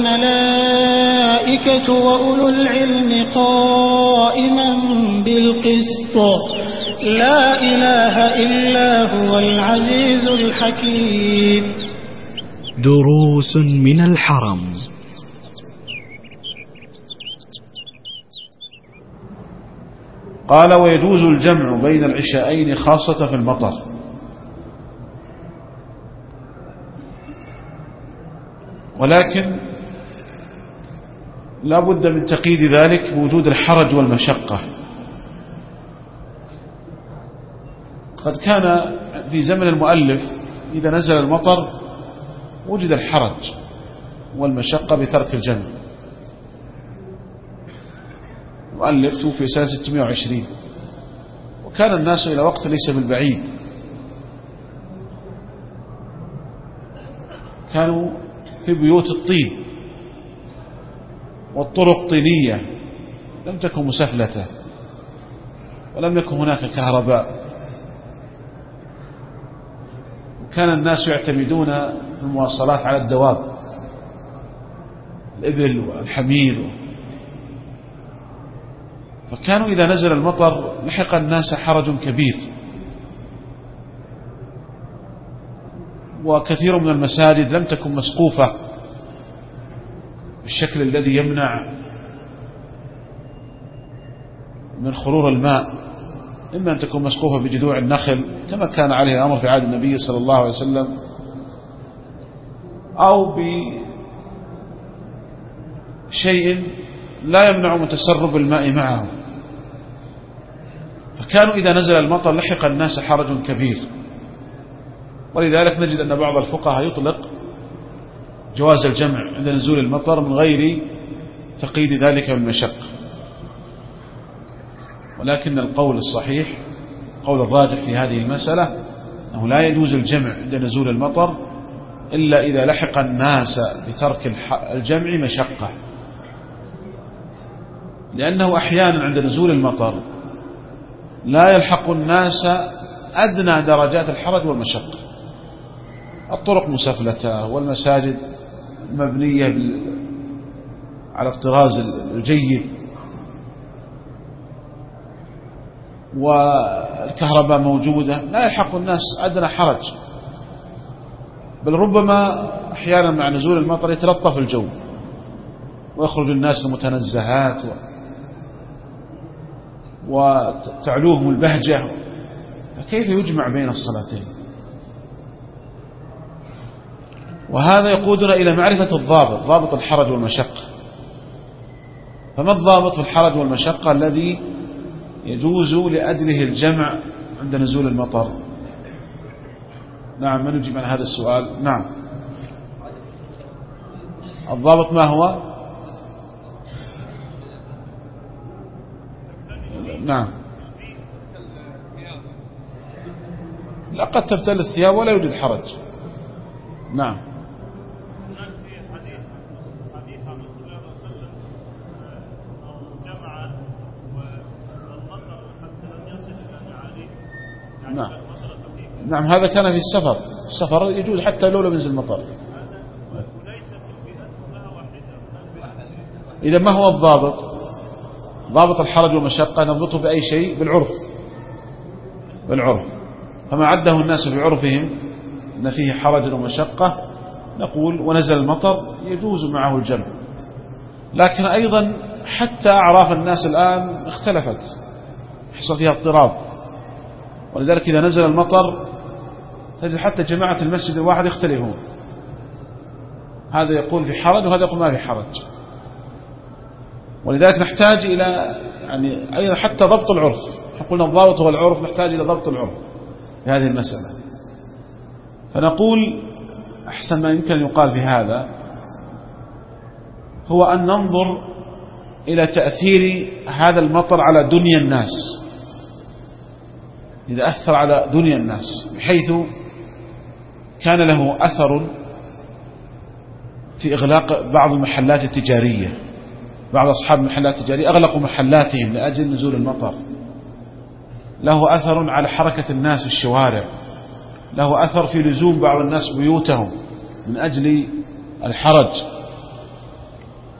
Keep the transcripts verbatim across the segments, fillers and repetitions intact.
والملائكة وأولو العلم قائما بالقسط لا إله إلا هو العزيز الحكيم. دروس من الحرم. قال: ويجوز الجمع بين العشاءين خاصة في المطر، ولكن لا بد من تقييد ذلك بوجود الحرج والمشقة. قد كان في زمن المؤلف إذا نزل المطر وجد الحرج والمشقة بترك الجمع. المؤلف توفي سنة ستمائة وعشرين، وكان الناس إلى وقت ليس بالبعيد كانوا في بيوت الطين والطرق طينية، لم تكن مسفلة ولم يكن هناك كهرباء، وكان الناس يعتمدون في المواصلات على الدواب، الإبل والحمير، فكانوا إذا نزل المطر لحق الناس حرج كبير. وكثير من المساجد لم تكن مسقوفة بالشكل الذي يمنع من خرور الماء، إما أن تكون مسقوفة بجذوع النخل كما كان عليه الأمر في عهد النبي صلى الله عليه وسلم، أو بشيء لا يمنع من تسرب الماء معه. فكانوا إذا نزل المطر لحق الناس حرج كبير، ولذلك نجد أن بعض الفقهاء يطلق جواز الجمع عند نزول المطر من غير تقييد ذلك بالمشقة. ولكن القول الصحيح، القول الراجح في هذه المسألة، أنه لا يجوز الجمع عند نزول المطر إلا إذا لحق الناس بترك الجمع مشقة، لأنه أحيانا عند نزول المطر لا يلحق الناس أدنى درجات الحرج والمشقة. الطرق مسفلة والمساجد مبنية على الطراز الجيد والكهرباء موجودة، لا يلحق الناس أدنى حرج، بل ربما أحيانا مع نزول المطر يتلطف الجو ويخرج الناس المتنزهات وتعلوهم البهجة، فكيف يجمع بين الصلاتين؟ وهذا يقودنا إلى معرفة الضابط، ضابط الحرج والمشقة. فما الضابط في الحرج والمشقة الذي يجوز لأجله الجمع عند نزول المطر؟ نعم، من يجيب عن هذا السؤال؟ نعم، الضابط ما هو؟ نعم، لا، قد تبتل الثياب ولا يوجد حرج. نعم، نعم نعم هذا كان في السفر، السفر يجوز حتى لو لم ينزل المطر. إذا ما هو الضابط؟ ضابط الحرج والمشقة نضبطه بأي شيء؟ بالعرف، بالعرف. فما عده الناس بعرفهم أن فيه حرج ومشقة نقول ونزل المطر يجوز معه الجمع. لكن أيضا حتى أعراف الناس الآن اختلفت، حصل فيها اضطراب، ولذلك إذا نزل المطر تجد حتى جماعة المسجد الواحد يختلفون، هذا يقول في حرج وهذا يقول ما في حرج. ولذلك نحتاج إلى يعني أيضا حتى ضبط العرف. قلنا الضابط هو العرف، نحتاج إلى ضبط العرف في هذه المسألة. فنقول أحسن ما يمكن أن يقال في هذا هو أن ننظر إلى تأثير هذا المطر على دنيا الناس، إذا أثر على دنيا الناس بحيث كان له أثر في إغلاق بعض المحلات التجارية. بعض أصحاب المحلات التجارية أغلقوا محلاتهم لأجل نزول المطر، له أثر على حركة الناس في الشوارع، له أثر في لزوم بعض الناس بيوتهم من أجل الحرج.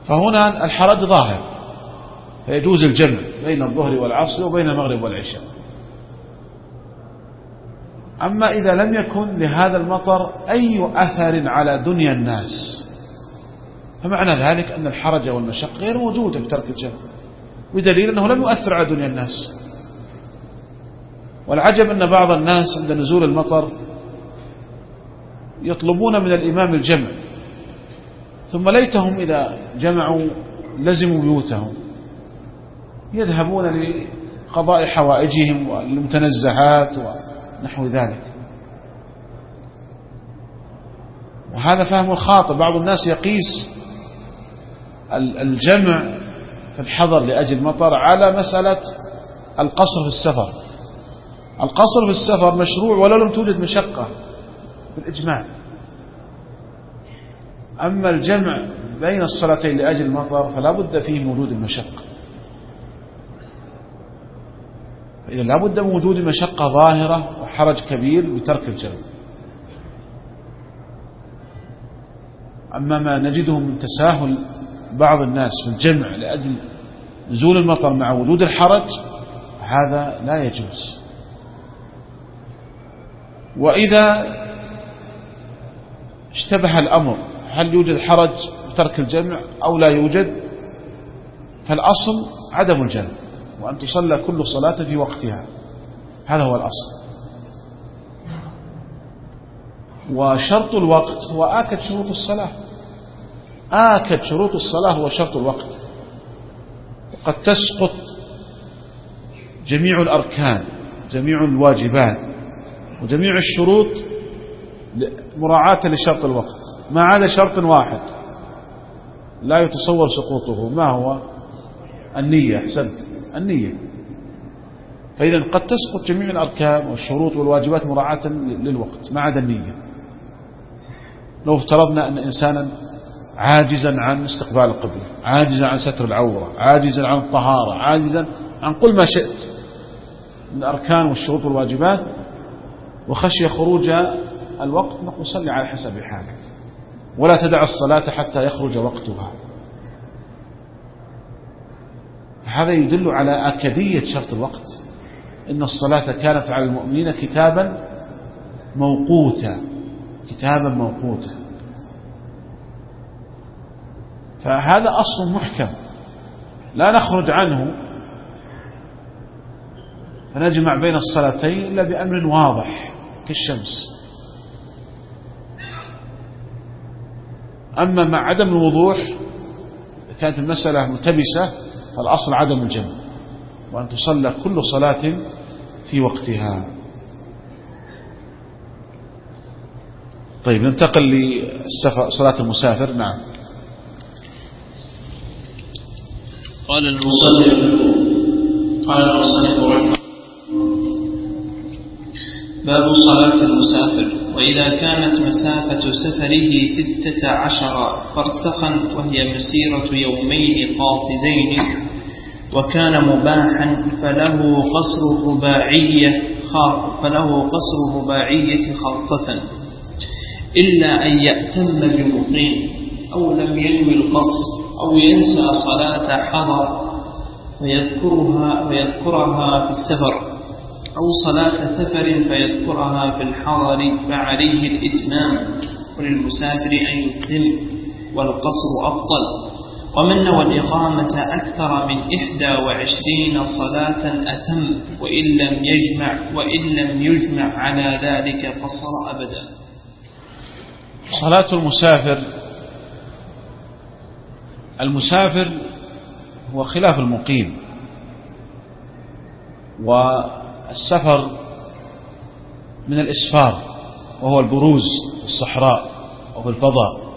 فهنا الحرج ظاهر، فيجوز الجمع بين الظهر والعصر وبين المغرب والعشاء. أما إذا لم يكن لهذا المطر أي أثر على دنيا الناس، فمعنى ذلك أن الحرج والمشقة غير موجودة بترك الجمع، بدليل أنه لم يؤثر على دنيا الناس. والعجب أن بعض الناس عند نزول المطر يطلبون من الإمام الجمع، ثم ليتهم إذا جمعوا لزموا بيوتهم، يذهبون لقضاء حوائجهم والمتنزهات ونحو ذلك. وهذا فهم الخاطئ. بعض الناس يقيس الجمع في الحضر لأجل المطر على مسألة القصر في السفر. القصر في السفر مشروع ولو لم توجد مشقة بالإجماع. أما الجمع بين الصلاتين لأجل المطر فلا بد فيه من وجود المشقة، فإذا لا بد من وجود مشقة ظاهرة وحرج كبير بترك الجمع. أما ما نجده من تساهل بعض الناس في الجمع لأجل نزول المطر مع وجود الحرج، هذا لا يجوز. وإذا اشتبه الأمر هل يوجد حرج بترك الجمع أو لا يوجد، فالأصل عدم الجمع، وأن تصلى كل صلاة في وقتها، هذا هو الأصل. وشرط الوقت هو آكد شروط الصلاة، آكد شروط الصلاة هو شرط الوقت. وقد تسقط جميع الأركان، جميع الواجبات وجميع الشروط مراعاة لشرط الوقت، ما عدا شرط واحد لا يتصور سقوطه، ما هو؟ النية. أحسنت، النية. فإذا قد تسقط جميع الأركان والشروط والواجبات مراعاة للوقت ما عدا النية. لو افترضنا أن إنسانا عاجزا عن استقبال القبلة، عاجزا عن ستر العورة، عاجزا عن الطهارة، عاجزا عن كل ما شئت من الأركان والشروط والواجبات، وخشي خروج الوقت، نقول صلي على حسب حالك ولا تدع الصلاة حتى يخرج وقتها. هذا يدل على أكدية شرط الوقت. إن الصلاة كانت على المؤمنين كتابا موقوتا، كتابا موقوتا. فهذا أصل محكم لا نخرج عنه فنجمع بين الصلاتين إلا بأمر واضح كالشمس. أما مع عدم الوضوح كانت المسألة ملتبسة، فالأصل عدم الجمع، وأن تصلى كل صلاة في وقتها. طيب ننتقل لصلاة المسافر. نعم. قال المصنف قال المصنف رحمه باب صلاة المسافر. وإذا كانت مسافة سفره ستة عشر فرسخا وهي مسيرة يومين قاصدين وكان مباحا فله قصر الرباعية فله قصر الرباعية خاصة، إلا أن يأتم بمقيم أو لم ينوي القصر أو ينسى صلاة حضر فيذكرها فيذكرها في السفر، أو صلاة سفر فيذكرها في الحضر فعليه الإتمام، وللمسافر أن يتم والقصر أفضل. ومن نوى الإقامة أكثر من إحدى وعشرين صلاة أتم وإن لم يجمع وإن لم يجمع على ذلك قصر أبدا. صلاة المسافر، المسافر هو خلاف المقيم، والسفر من الإسفار وهو البروز في الصحراء وفي الفضاء.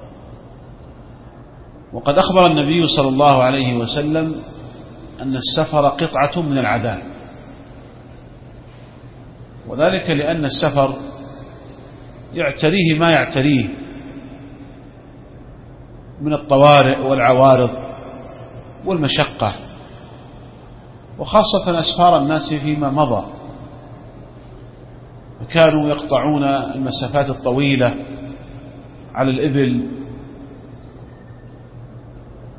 وقد أخبر النبي صلى الله عليه وسلم أن السفر قطعة من العذاب، وذلك لأن السفر يعتريه ما يعتريه من الطوارئ والعوارض والمشقة، وخاصة أسفار الناس فيما مضى، فكانوا يقطعون المسافات الطويلة على الإبل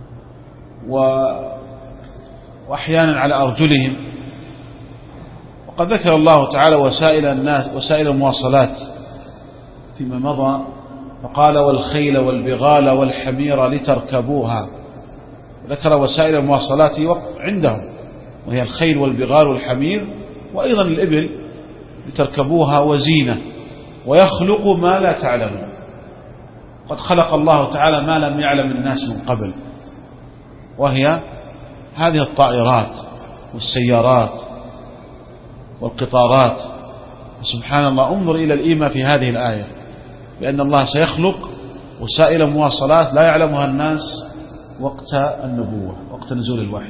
وأحيانا على أرجلهم. وقد ذكر الله تعالى وسائل الناس وسائل المواصلات فيما مضى، فقال والخيل والبغال والحمير لتركبوها، ذكر وسائل المواصلات عندهم وهي الخيل والبغال والحمير، وأيضا الإبل لتركبوها وزينة، ويخلق ما لا تعلمون. قد خلق الله تعالى ما لم يعلم الناس من قبل، وهي هذه الطائرات والسيارات والقطارات. سبحان الله، انظر إلى الإيمان في هذه الآية بأن الله سيخلق وسائل مواصلات لا يعلمها الناس وقت النبوة، وقت نزول الوحي،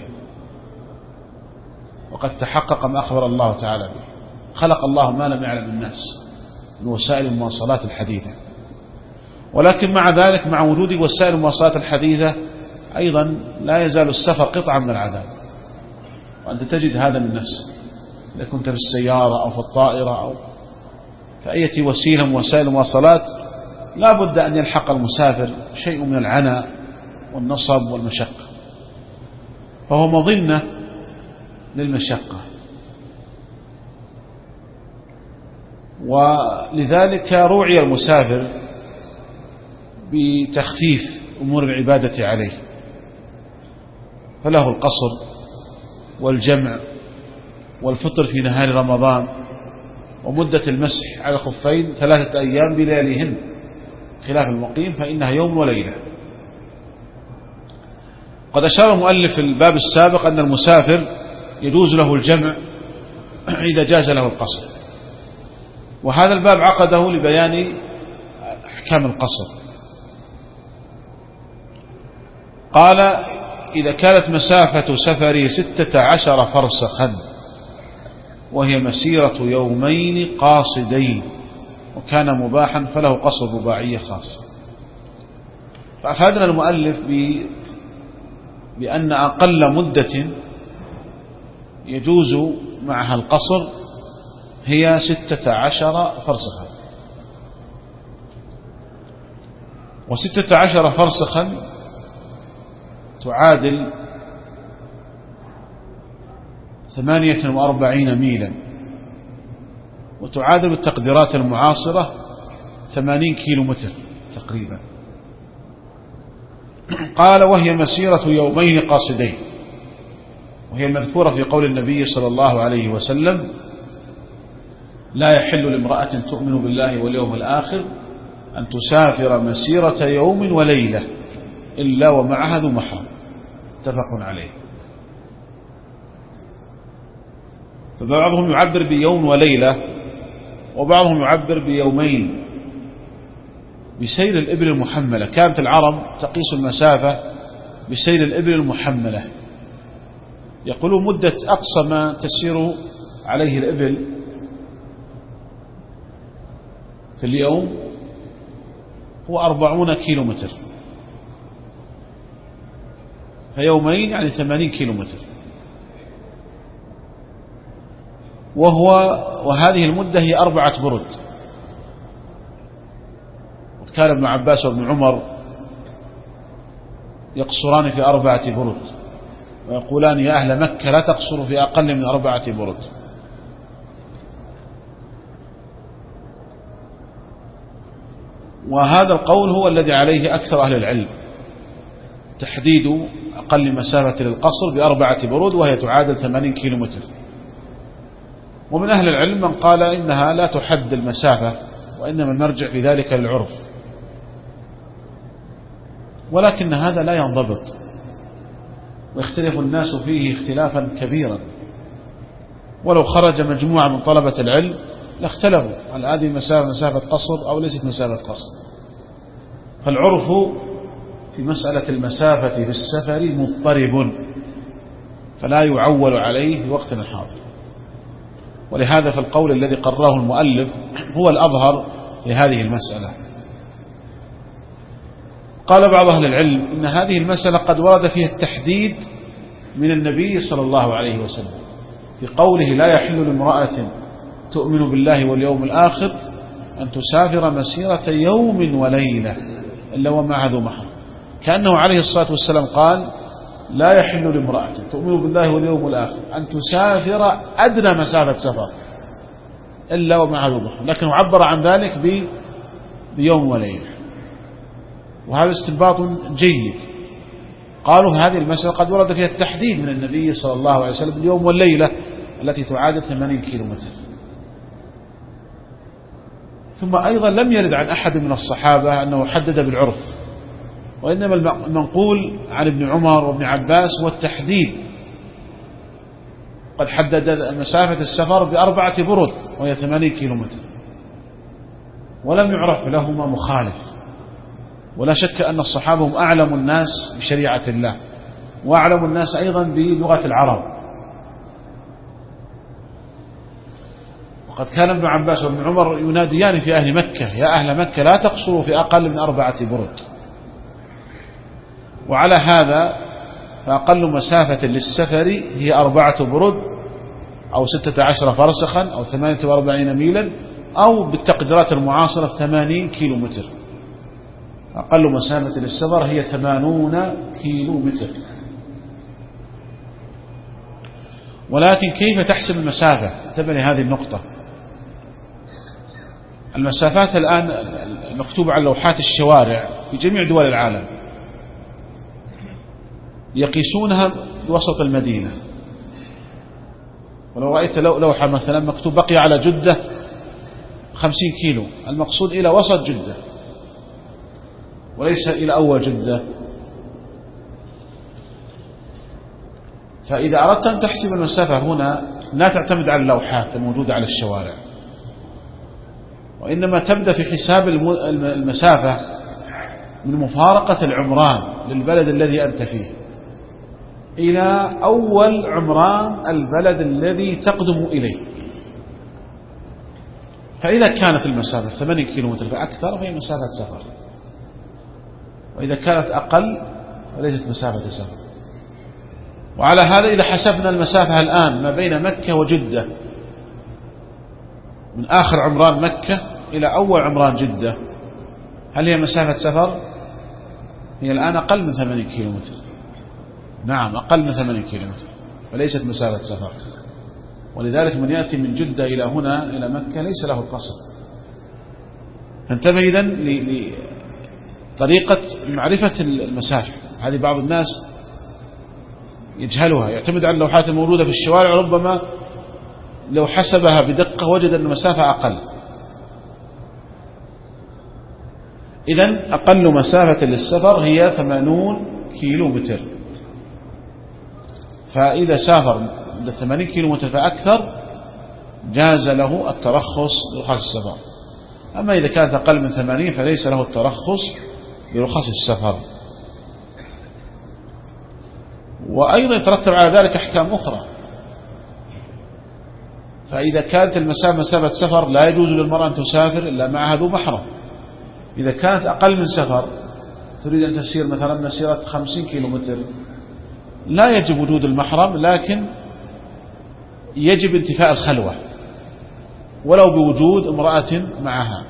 وقد تحقق ما أخبر الله تعالى به. خلق الله ما لم يعلم الناس من وسائل المواصلات الحديثة. ولكن مع ذلك، مع وجود وسائل المواصلات الحديثة، أيضا لا يزال السفر قطعة من العذاب، وأنت تجد هذا من نفسك إذا كنت في السيارة أو في الطائرة أو في أي وسيلة من وسائل المواصلات، لا بد أن يلحق المسافر شيء من العناء والنصب والمشقة، فهو مظنة للمشقة. ولذلك روعي المسافر بتخفيف أمور العبادة عليه، فله القصر والجمع والفطر في نهار رمضان، ومدة المسح على الخفين ثلاثة أيام بلياليهن، خلاف المقيم فإنها يوم وليلة. قد أشار المؤلف في الباب السابق أن المسافر يجوز له الجمع إذا جاز له القصر، وهذا الباب عقده لبيان أحكام القصر. قال إذا كانت مسافة سفره ستة عشر فرسخا وهي مسيرة يومين قاصدين وكان مباحا فله قصر رباعية خاصة. فأفادنا المؤلف بأن أقل مدة يجوز معها القصر هي ستة عشر فرسخا، وستة عشر فرسخا تعادل ثمانية وأربعين ميلا، وتعادل بالتقديرات المعاصرة ثمانين كيلو متر تقريبا. قال وهي مسيرة يومين قاصدين، وهي المذكورة في قول النبي صلى الله عليه وسلم لا يحل لامرأة تؤمن بالله واليوم الآخر أن تسافر مسيرة يوم وليلة إلا ومعها ذو محرم، متفق عليه. فبعضهم يعبر بيوم وليلة، وبعضهم يعبر بيومين بسير الإبل المحملة. كانت العرب تقيس المسافة بسير الإبل المحملة، يقولون مدة أقصى ما تسير عليه الإبل في اليوم هو أربعون كيلو متر، فيومين يعني ثمانين كيلو متر. وهو وهذه المدة هي أربعة برد. كان ابن عباس وابن عمر يقصران في أربعة برد، ويقولان يا أهل مكة لا تقصروا في أقل من أربعة برد. وهذا القول هو الذي عليه أكثر أهل العلم، تحديد أقل مسافة للقصر بأربعة برود وهي تعادل ثمانين كيلو متر. ومن أهل العلم من قال إنها لا تحد المسافة، وإنما المرجع في ذلك للعرف، ولكن هذا لا ينضبط، ويختلف الناس فيه اختلافا كبيرا. ولو خرج مجموعة من طلبة العلم لاختلفوا هل هذه المسافة مسافة قصر أو ليست مسافة قصر. فالعرف في مسألة المسافة في السفر مضطرب، فلا يعول عليه في وقتنا الحاضر. ولهذا فالقول الذي قرره المؤلف هو الأظهر لهذه المسألة. قال بعض أهل العلم إن هذه المسألة قد ورد فيها التحديد من النبي صلى الله عليه وسلم في قوله لا يحل لامرأة تؤمن بالله واليوم الآخر أن تسافر مسيرة يوم وليلة إلا ومعها ذو محرم، كأنه عليه الصلاة والسلام قال لا يحل لامرأة تؤمن بالله واليوم الآخر أن تسافر أدنى مسافة سفر إلا ومع ذو محرم، لكن عبر عن ذلك بيوم وليلة، وهذا استنباط جيد. قالوا هذه المسألة قد ورد فيها التحديد من النبي صلى الله عليه وسلم اليوم والليلة التي تعادل ثمانين كيلومتر. ثم أيضا لم يرد عن أحد من الصحابة أنه حدد بالعرف، وإنما المنقول عن ابن عمر وابن عباس هو التحديد. قد حدد مسافة السفر بأربعة برد وهي ثمانين كيلومتر، ولم يعرف لهما مخالف. ولا شك أن الصحابة هم أعلم الناس بشريعة الله، وأعلم الناس أيضا بلغة العرب. وقد كان ابن عباس وابن عمر يناديان في أهل مكة: يا أهل مكة لا تقصروا في أقل من أربعة برد. وعلى هذا فأقل مسافة للسفر هي أربعة برد أو ستة عشر فرسخا أو ثمانية وأربعين ميلا، أو بالتقديرات المعاصرة ثمانين كيلو متر. أقل مسافة للسفر هي ثمانون كيلو متر. ولكن كيف تحسب المسافة؟ انتبه لهذه النقطة. المسافات الآن المكتوبة على لوحات الشوارع في جميع دول العالم يقيسونها بوسط المدينة. ولو رأيت لوحة مثلا مكتوب بقي على جدة خمسين كيلو، المقصود إلى وسط جدة وليس إلى أول جدة. فإذا أردت أن تحسب المسافة هنا لا تعتمد على اللوحات الموجودة على الشوارع، وإنما تبدأ في حساب المسافة من مفارقة العمران للبلد الذي أنت فيه إلى أول عمران البلد الذي تقدم إليه. فإذا كانت المسافة ثمانين كيلومتر فأكثر فهي مسافة سفر، وإذا كانت أقل فليست مسافة سفر. وعلى هذا إذا حسبنا المسافة الآن ما بين مكة وجدة من آخر عمران مكة إلى أول عمران جدة، هل هي مسافة سفر؟ هي الآن أقل من ثمانين كيلومتر. نعم، أقل من ثمانين كيلومتر، وليست مسافة سفر. ولذلك من يأتي من جدة إلى هنا إلى مكة ليس له القصر. فانتبه إذن لطريقة معرفة المسافة. هذه بعض الناس يجهلها، يعتمد على اللوحات الموجودة في الشوارع، ربما لو حسبها بدقة وجد أن المسافة أقل. إذن أقل مسافة للسفر هي ثمانون كيلو متر. فإذا سافر ثمانين كيلو متر فأكثر جاز له الترخص برخص السفر. أما إذا كانت أقل من ثمانين فليس له الترخص برخص السفر. وأيضا يترتب على ذلك أحكام أخرى. فإذا كانت المسافة مسافة سفر لا يجوز للمرأة أن تسافر إلا معها ذو محرم. إذا كانت أقل من سفر تريد أن تسير مثلا مسيرة خمسين كيلو متر لا يجب وجود المحرم، لكن يجب انتفاء الخلوة ولو بوجود امرأة معها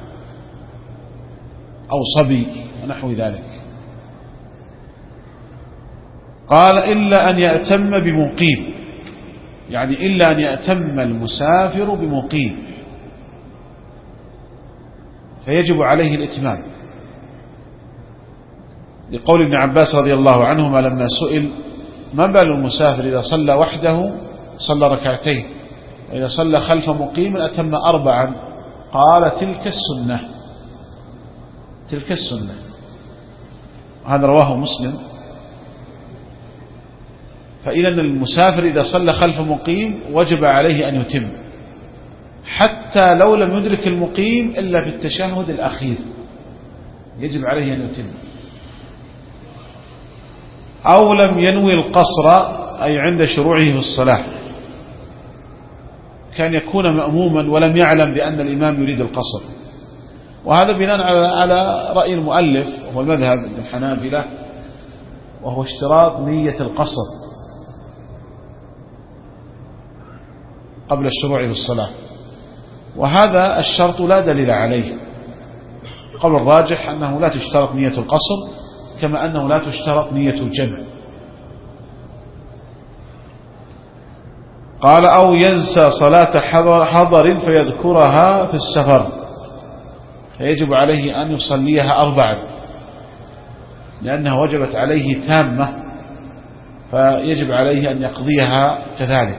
أو صبي ونحو ذلك. قال إلا أن يأتم بمقيم، يعني إلا أن يأتم المسافر بمقيم فيجب عليه الإتمام، لقول ابن عباس رضي الله عنهما لما سئل: ما بال المسافر إذا صلى وحده صلى ركعتين، وإذا صلى خلف مقيم أتم أربعا؟ قال: تلك السنة، تلك السنة. هذا رواه مسلم. فإذا المسافر إذا صلى خلف مقيم وجب عليه أن يتم، حتى لو لم يدرك المقيم إلا في التشهد الأخير يجب عليه أن يتم، أو لم ينوي القصر أي عند شروعه في الصلاة، كان يكون مأموما ولم يعلم بأن الإمام يريد القصر. وهذا بناء على رأي المؤلف وهو المذهب الحنابلة، وهو اشتراط نية القصر قبل الشروع في الصلاة، وهذا الشرط لا دليل عليه. قول الراجح أنه لا تشترط نية القصر، كما أنه لا تشترط نية الجمع. قال أو ينسى صلاة حضر, حضر فيذكرها في السفر فيجب عليه أن يصليها أربعا لأنها وجبت عليه تامة فيجب عليه أن يقضيها كذلك.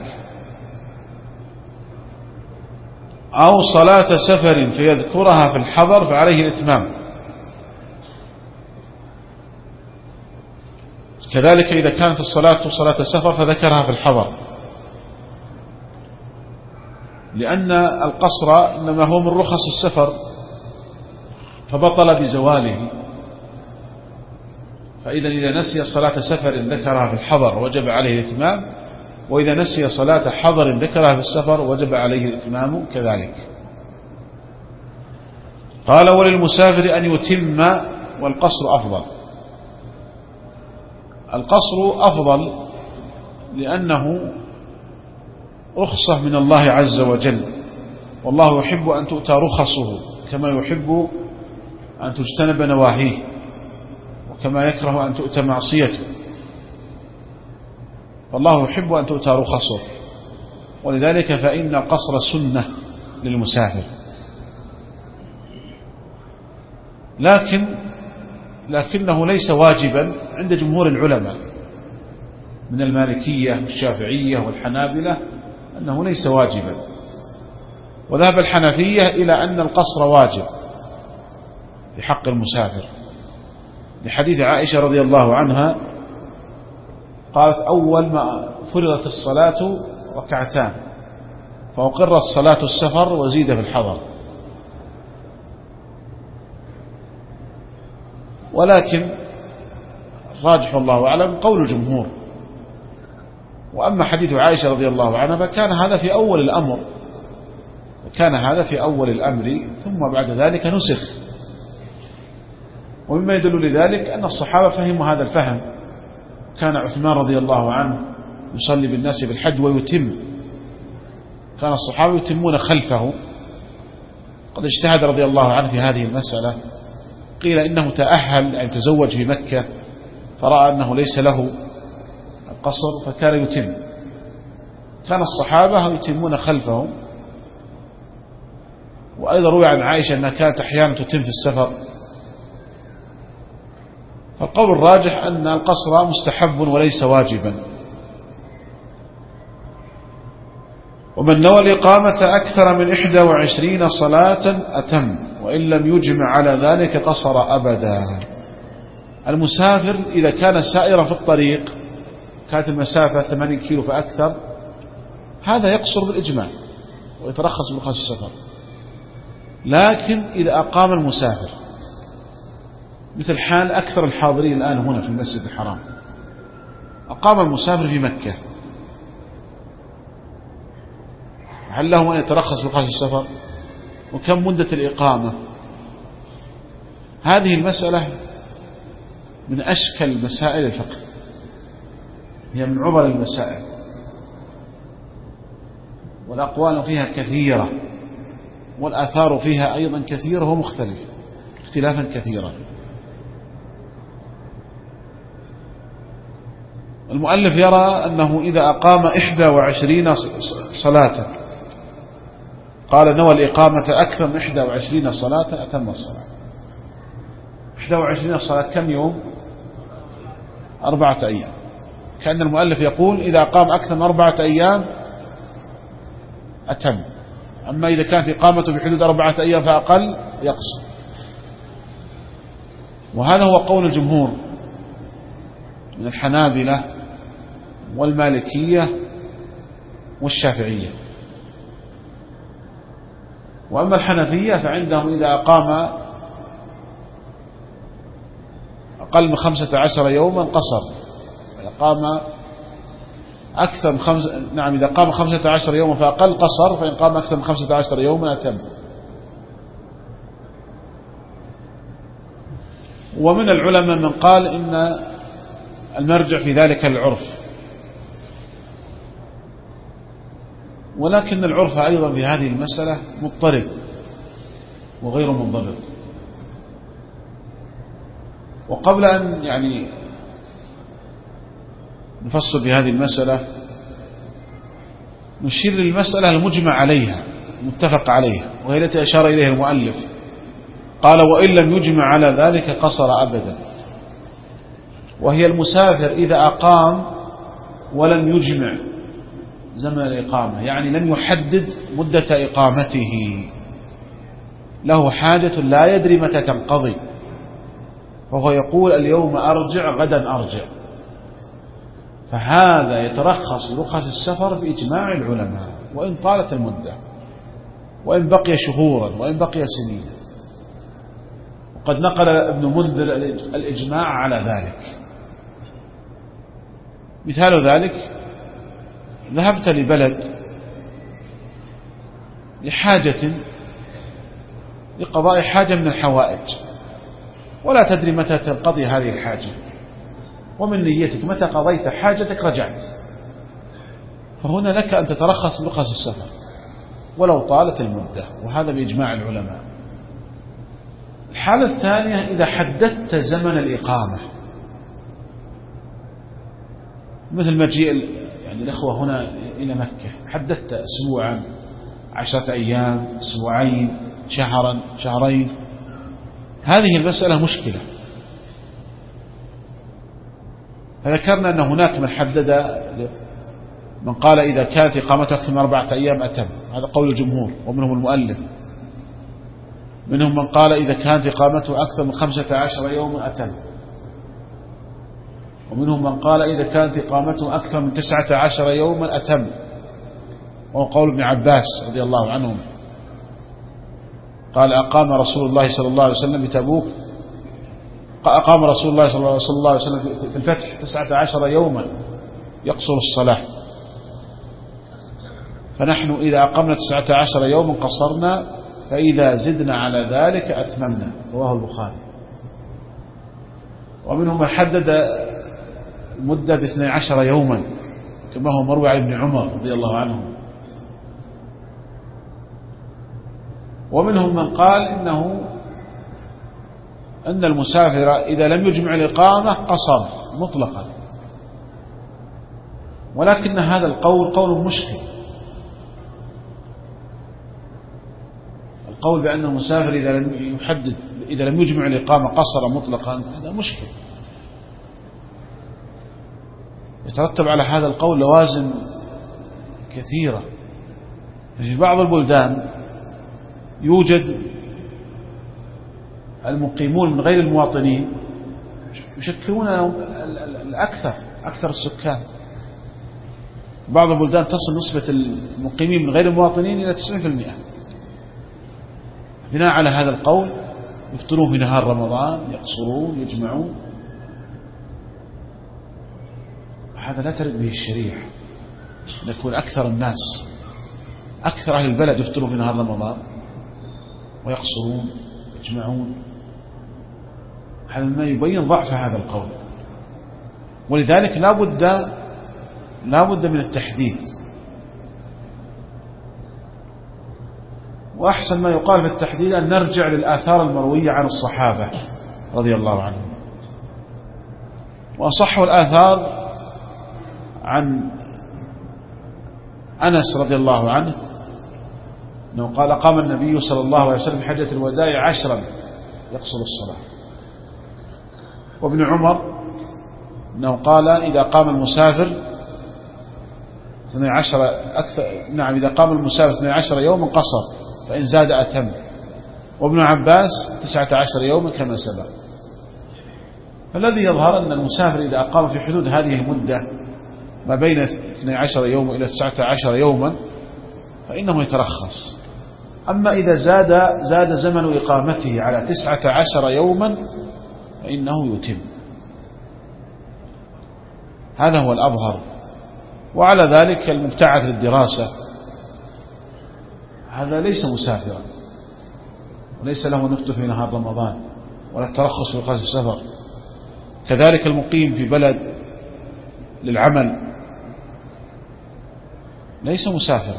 أو صلاة سفر فيذكرها في الحضر فعليه الإتمام. كذلك إذا كانت الصلاة صلاة سفر فذكرها في الحضر، لأن القصر إنما هو من رخص السفر فبطل بزواله. فإذا إذا نسي صلاة سفر ذكرها في الحضر وجب عليه الإتمام، وإذا نسي صلاة حضر ذكرها في السفر وجب عليه الإتمام كذلك. قال وللمسافر أن يتم والقصر أفضل. القصر أفضل لأنه رخصة من الله عز وجل، والله يحب أن تؤتى رخصه كما يحب أن تجتنب نواهيه، وكما يكره أن تؤتى معصيته. فالله يحب أن تؤتى رخصه، ولذلك فإن القصر سنة للمسافر. لكن لكنه ليس واجبا عند جمهور العلماء من المالكية والشافعية والحنابلة، أنه ليس واجبا. وذهب الحنفية إلى أن القصر واجب في حق المسافر لحديث عائشة رضي الله عنها قالت أول ما فرضت الصلاة ركعتان فأقرت صلاة السفر وزيد في الحضر. ولكن راجح الله أعلم قول الجمهور. وأما حديث عائشة رضي الله عنها فكان هذا في أول الأمر وكان هذا في أول الأمر ثم بعد ذلك نسخ. ومما يدل لذلك أن الصحابة فهموا هذا الفهم. كان عثمان رضي الله عنه يصلي بالناس بالحج ويتم، كان الصحابة يتمون خلفه. قد اجتهد رضي الله عنه في هذه المسألة، قيل إنه تأهل يعني تزوج في مكة فرأى أنه ليس له القصر فكان يتم. كان الصحابة يتمون خلفه. وأيضا روي عن عائشة أنها كانت أحيانا تتم في السفر. فالقول الراجح أن القصر مستحب وليس واجبا. ومن نوى الإقامة أكثر من إحدى وعشرين صلاة أتم، وإن لم يجمع على ذلك قصر أبدا. المسافر إذا كان سائرا في الطريق كانت المسافة ثمانين كيلو فأكثر، هذا يقصر بالإجماع ويترخص برخص السفر. لكن إذا أقام المسافر مثل حال أكثر الحاضرين الآن هنا في المسجد الحرام، أقام المسافر في مكة، هل له أن يترخص برخص السفر؟ وكم مدة الإقامة؟ هذه المسألة من أشكل مسائل الفقه، هي من عضل المسائل، والأقوال فيها كثيرة والآثار فيها أيضا كثيرة ومختلفة اختلافا كثيرا. المؤلف يرى أنه إذا أقام إحدى وعشرين صلاة، قال نوى الإقامة أكثر من إحدى وعشرين صلاة أتم الصلاة. إحدى وعشرين صلاة كم يوم؟ أربعة أيام. كأن المؤلف يقول إذا أقام أكثر من أربعة أيام أتم. أما إذا كانت إقامته بحدود أربعة أيام فأقل يقصر. وهذا هو قول الجمهور من الحنابلة والمالكية والشافعية. وأما الحنفية فعندهم إذا أقام أقل من خمسة عشر يوما قصر، إذا قام أكثر من خمس نعم إذا قام خمسة عشر يوما فأقل قصر، فإن قام أكثر من خمسة عشر يوما أتم. ومن العلماء من قال إن المرجع في ذلك العرف، ولكن العرف أيضا في هذه المسألة مضطرب وغير منضبط. وقبل أن يعني نفصل في هذه المسألة نشير للمسألة المجمع عليها متفق عليها، وهي التي أشار إليها المؤلف، قال وإن لم يجمع على ذلك قصر أبدا، وهي المسافر إذا أقام ولم يجمع زمن الإقامة، يعني لم يحدد مدة إقامته، له حاجة لا يدري متى تنقضي، فهو يقول اليوم أرجع غدا أرجع، فهذا يترخص رخص السفر بإجماع العلماء وإن طالت المدة، وإن بقي شهورا، وإن بقي سنين. وقد نقل ابن منذر الإجماع على ذلك. مثال ذلك: ذهبت لبلد لحاجة لقضاء حاجة من الحوائج، ولا تدري متى تنقضي هذه الحاجة، ومن نيتك متى قضيت حاجتك رجعت، فهنا لك أن تترخص برخص السفر ولو طالت المدة، وهذا بإجماع العلماء. الحالة الثانية: إذا حددت زمن الإقامة، مثل مجيء يعني الأخوة هنا إلى مكة، حددت أسبوعا، عشرة أيام، أسبوعين، شهرا، شهرين، هذه المسألة مشكلة. فذكرنا أن هناك من حدد، من قال إذا كانت إقامته أكثر من أربعة أيام أتم، هذا قول الجمهور ومنهم المؤلف. منهم من قال إذا كانت إقامته أكثر من خمسة عشر يوما أتم، ومنهم من قال إذا كانت إقامته أكثر من تسعة عشر يوما أتم، وهو قول ابن عباس رضي الله عنهم، قال أقام رسول الله صلى الله عليه وسلم بتبوك أقام رسول الله صلى الله عليه وسلم في الفتح تسعة عشر يوما يقصر الصلاة، فنحن إذا أقمنا تسعة عشر يوما قصرنا، فإذا زدنا على ذلك أتممنا. رواه البخاري. ومنهم من حدد المدة باثني عشر يوما كما هو مروي عن ابن عمر رضي الله عنه. ومنهم من قال إنه أن المسافر إذا لم يجمع الإقامة قصر مطلقا، ولكن هذا القول قول مشكل. القول بأن المسافر إذا لم يحدد إذا لم يجمع الإقامة قصر مطلقا هذا مشكل، يترتب على هذا القول لوازم كثيرة. في بعض البلدان يوجد المقيمون من غير المواطنين يشكلون الأكثر أكثر السكان. بعض البلدان تصل نسبة المقيمين من غير المواطنين إلى تسعين بالمئة. بناء على هذا القول يفطرون في نهار رمضان، يقصرون، يجمعون. هذا لا ترد به الشريعة، أن يكون أكثر الناس أكثر أهل البلد يفطرون في نهار رمضان ويقصرون يجمعون. هذا ما يبين ضعف هذا القول، ولذلك لا بد لا بد من التحديد. وأحسن ما يقال في التحديد أن نرجع للآثار المروية عن الصحابة رضي الله عنهم. وأصح الآثار عن أنس رضي الله عنه أنه قال قام النبي صلى الله عليه وسلم في حجة الوداع عشرا يقصر الصلاة. وابن عمر أنه قال إذا قام المسافر اثني عشر أكثر نعم إذا قام المسافر اثني عشر يوما قصر، فإن زاد أتم. وابن عباس تسعة عشر يوما كما سبق. فالذي يظهر أن المسافر إذا أقام في حدود هذه المدة ما بين اثني عشر يوما إلى تسعة عشر يوما فإنه يترخص. أما إذا زاد زاد زمن إقامته على تسعة عشر يوما فإنه يتم. هذا هو الأظهر. وعلى ذلك المبتعث للدراسة هذا ليس مسافرا، وليس له نفط في نهار رمضان ولا الترخص في قصد السفر. كذلك المقيم في بلد للعمل ليس مسافرا،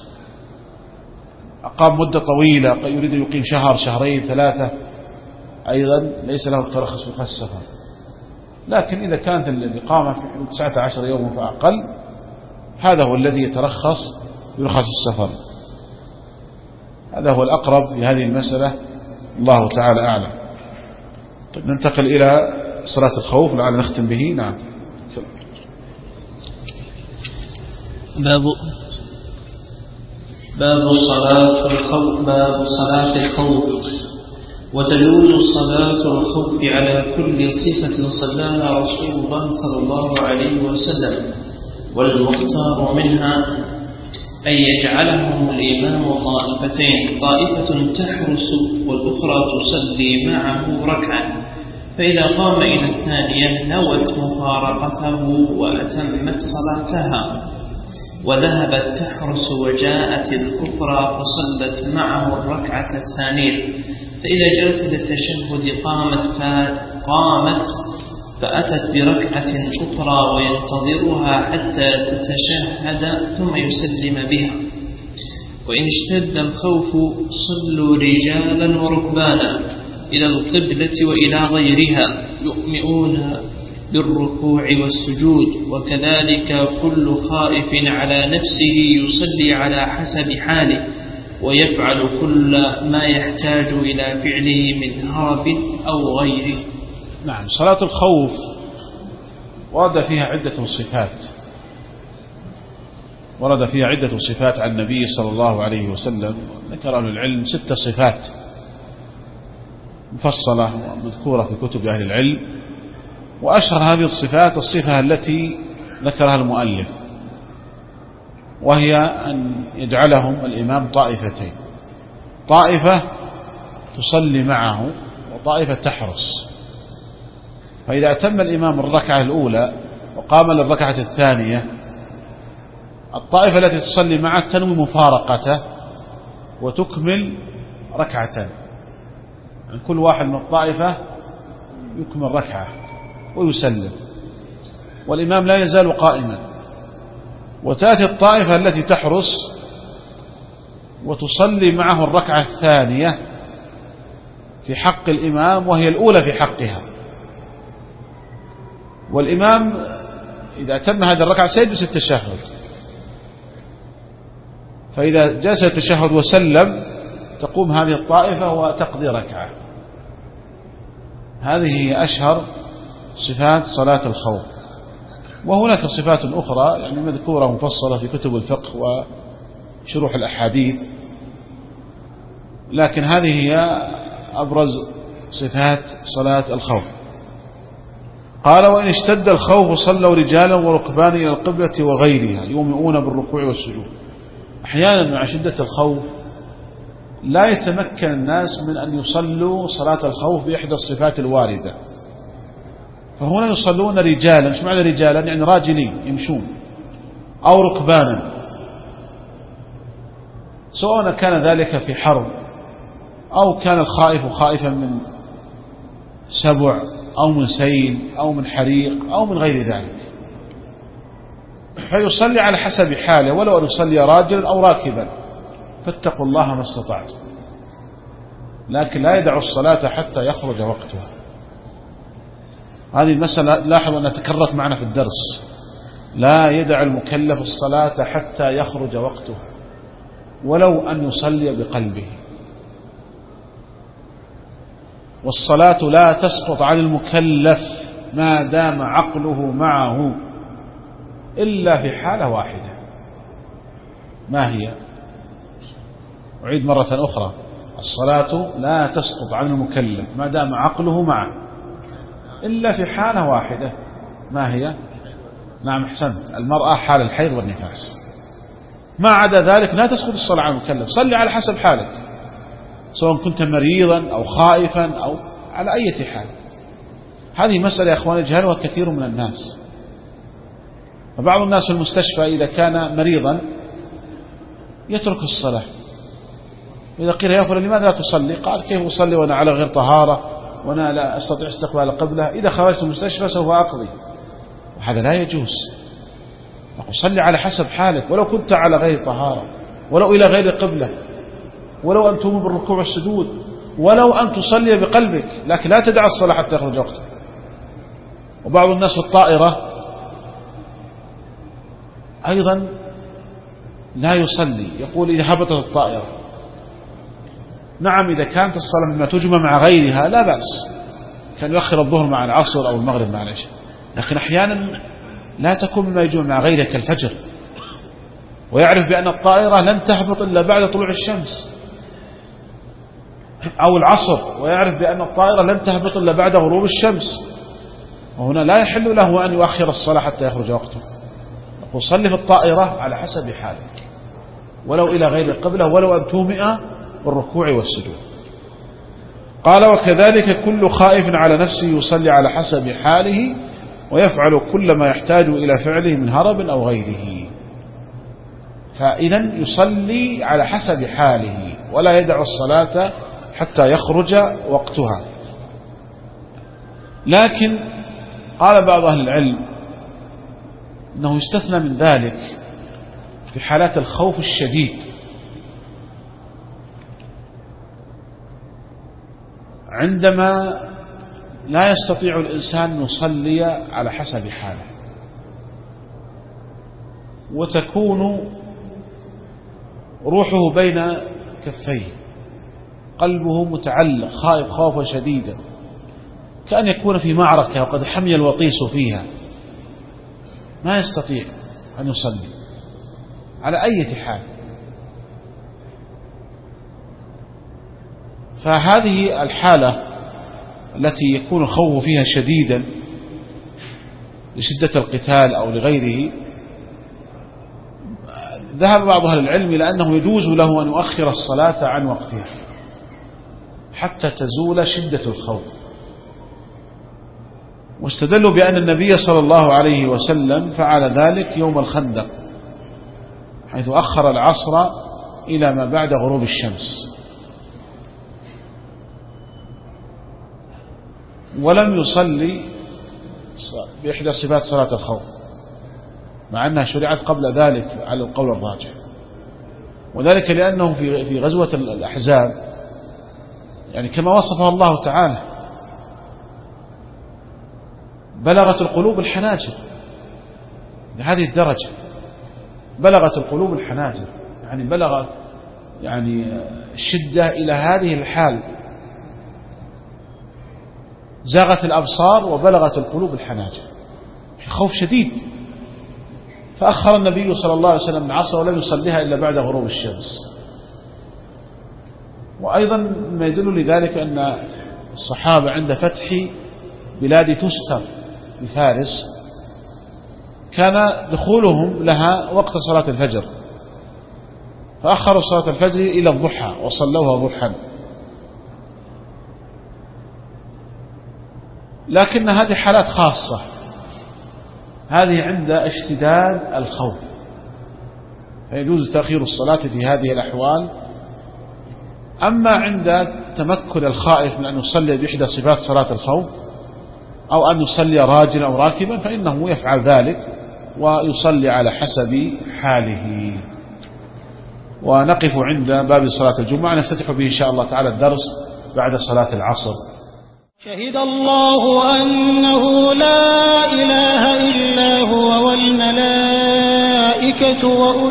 أقام مدة طويلة يريد أن يقيم شهر شهرين ثلاثة أيضا ليس له الترخص في قصد السفر. لكن إذا كانت الإقامة في تسعة عشر يوما فأقل هذا هو الذي يترخص يرخص السفر. هذا هو الأقرب في هذه المسألة، الله تعالى أعلم. طيب ننتقل إلى صلاة الخوف لعل نختم به. نعم. باب باب صلاة الخوف باب صلاة الخوف. وتجوز صلاة الخوف على كل صفة صلاها رسول الله صلى الله عليه وسلم، والمختار منها أن يجعلهم الإمام طائفتين، طائفة تحرس والأخرى تصلي معه ركعة، فإذا قام إلى الثانية نوت مفارقته وأتمت صلاتها، وذهبت تحرس وجاءت الأخرى فصلت معه الركعة الثانية، فإذا جلس للتشهد قامت فقامت فأتت بركعة أخرى وينتظرها حتى تتشهد ثم يسلم بها. وإن اشتد الخوف صلوا رجالا وركبانا إلى القبلة وإلى غيرها يؤمئون بالركوع والسجود، وكذلك كل خائف على نفسه يصلي على حسب حاله ويفعل كل ما يحتاج إلى فعله من هرب أو غيره. نعم. صلاة الخوف ورد فيها عدة صفات ورد فيها عدة صفات عن النبي صلى الله عليه وسلم. ذكر أهل العلم ست صفات مفصلة ومذكورة في كتب أهل العلم، وأشهر هذه الصفات الصفة التي ذكرها المؤلف، وهي أن يجعلهم الإمام طائفتين، طائفة تصلي معه وطائفة تحرس. فإذا أتم الإمام الركعة الأولى وقام للركعة الثانية، الطائفة التي تصلي معه تنوي مفارقته وتكمل ركعتين، يعني كل واحد من الطائفة يكمل ركعة ويسلم، والإمام لا يزال قائما. وتأتي الطائفة التي تحرس وتصلي معه الركعة الثانية في حق الإمام وهي الأولى في حقها، والإمام إذا تم هذه الركعة سيجلس التشهد، فإذا جلس التشهد وسلم تقوم هذه الطائفة وتقضي ركعة. هذه هي أشهر صفات صلاة الخوف. وهناك صفات أخرى يعني مذكورة مفصلة في كتب الفقه وشروح الأحاديث، لكن هذه هي أبرز صفات صلاة الخوف. قال: وإن اشتد الخوف صلوا رجالا وركبان إلى القبلة وغيرها يومئون بالركوع والسجود. أحيانا مع شدة الخوف لا يتمكن الناس من أن يصلوا صلاة الخوف بإحدى الصفات الواردة، فهنا يصلون رجالا. مش معنى رجالا؟ يعني راجلين يمشون، أو ركبانا، سواء كان ذلك في حرب أو كان الخائف خائفا من سبع أو من سيل أو من حريق أو من غير ذلك، فيصلي على حسب حاله، ولو أن يصلي راجلا أو راكبا، فاتقوا الله ما استطعتم، لكن لا يدع الصلاة حتى يخرج وقتها. هذه المسألة لاحظوا أنها تكررت معنا في الدرس، لا يدع المكلف الصلاة حتى يخرج وقتها ولو أن يصلي بقلبه. والصلاة لا تسقط عن المكلف ما دام عقله معه إلا في حالة واحدة. ما هي؟ أعيد مرة أخرى: الصلاة لا تسقط عن المكلف ما دام عقله معه إلا في حالة واحدة. ما هي؟ نعم أحسنت، المرأة حال الحيض والنفاس. ما عدا ذلك لا تسقط الصلاة عن المكلف. صلي على حسب حالك، سواء كنت مريضا أو خائفا أو على أي حال. هذه مسألة يا أخوان يجهلها كثير من الناس. فبعض الناس في المستشفى إذا كان مريضا يترك الصلاة، إذا قيل يا فلان لماذا لا تصلي؟ قال: كيف أصلي وأنا على غير طهارة وأنا لا أستطيع استقبال القبلة، إذا خرجت المستشفى سوف أقضي. وهذا لا يجوز. أقول: صلي على حسب حالك، ولو كنت على غير طهارة، ولو إلى غير قبلة، ولو أن تقوم بالركوع والسجود، ولو أن تصلي بقلبك، لكن لا تدع الصلاة حتى يخرج وقتها. وبعض الناس في الطائرة أيضا لا يصلي، يقول إذا هبطت الطائرة. نعم إذا كانت الصلاة مما تجمع مع غيرها لا بأس، كان يؤخر الظهر مع العصر أو المغرب مع العشاء، لكن أحيانا لا تكون مما يجمع مع غيرها كالفجر، ويعرف بأن الطائرة لن تهبط إلا بعد طلوع الشمس، أو العصر ويعرف بأن الطائرة لن تهبط إلا بعد غروب الشمس، وهنا لا يحل له أن يؤخر الصلاة حتى يخرج وقته. نقول صلي في الطائرة على حسب حالك، ولو إلى غير القبلة، ولو أن تومئ بالركوع والسجود. قال وكذلك كل خائف على نفسه يصلي على حسب حاله، ويفعل كل ما يحتاج إلى فعله من هرب أو غيره. فإذا يصلي على حسب حاله ولا يدع الصلاة حتى يخرج وقتها. لكن قال بعض أهل العلم أنه يستثنى من ذلك في حالات الخوف الشديد، عندما لا يستطيع الإنسان أن يصلي على حسب حاله، وتكون روحه بين كفيه، قلبه متعلق خائف خوفا شديدا، كأن يكون في معركة وقد حمي الوطيس فيها، ما يستطيع أن يصلي على أي حال. فهذه الحالة التي يكون الخوف فيها شديدا لشدة القتال أو لغيره، ذهب بعض أهل العلم إلى أنه يجوز له أن يؤخر الصلاة عن وقتها حتى تزول شدة الخوف، واستدلوا بأن النبي صلى الله عليه وسلم فعل ذلك يوم الخندق، حيث أخر العصر إلى ما بعد غروب الشمس، ولم يصلي بإحدى صفات صلاة الخوف، مع أنها شرعت قبل ذلك على القول الراجح، وذلك لأنه في في غزوة الأحزاب يعني كما وصفها الله تعالى بلغت القلوب الحناجر، لهذه الدرجة بلغت القلوب الحناجر، يعني بلغ يعني الشدة إلى هذه الحال، زاغت الأبصار وبلغت القلوب الحناجر، خوف شديد. فأخر النبي صلى الله عليه وسلم العصر ولم يصليها إلا بعد غروب الشمس. وأيضا ما يدل لذلك أن الصحابة عند فتح بلاد تستر بفارس كان دخولهم لها وقت صلاة الفجر، فأخروا صلاة الفجر إلى الضحى وصلوها ضحى. لكن هذه حالات خاصة، هذه عند اشتداد الخوف، فيجوز تأخير الصلاة في هذه الأحوال. أما عند تمكن الخائف من أن يصلي بإحدى صفات صلاة الخوف أو أن يصلي راجلا أو راكبا فإنه يفعل ذلك ويصلي على حسب حاله. ونقف عند باب صلاة الجمعة، نفتتح به إن شاء الله تعالى الدرس بعد صلاة العصر. شهد الله أنه لا إله إلا هو والملائكة وأولو